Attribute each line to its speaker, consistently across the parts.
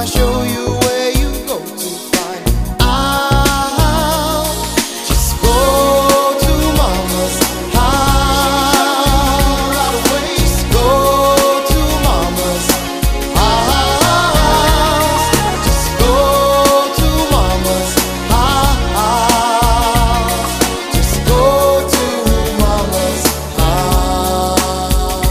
Speaker 1: show you where you go to find out. Just go to mama's house. Right away. Just go to mama's house. Just go to mama's house. Just go to mama's house.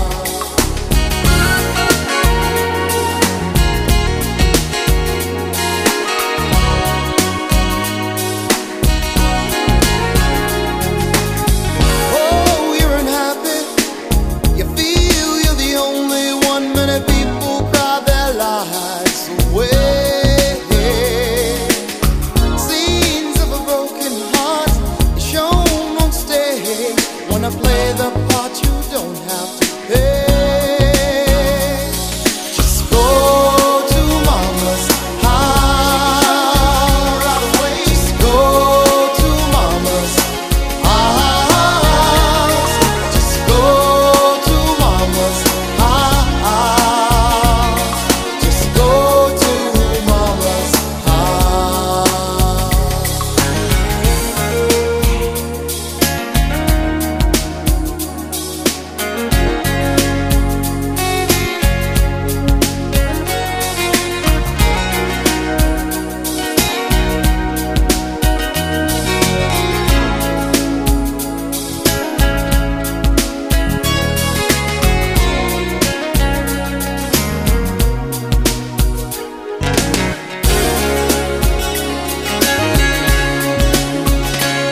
Speaker 1: Oh, you're unhappy. You feel you're the only one. Many people cry their lives away. Scenes of a broken heart is shown on stage. Wanna play the part you don't have to pay. Just go to mama's house. Right away. Just go to mama's house. Just go to mama's house. Just go to mama's house.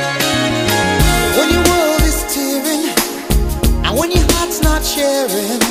Speaker 1: When your world is tearing and when your heart's not sharing,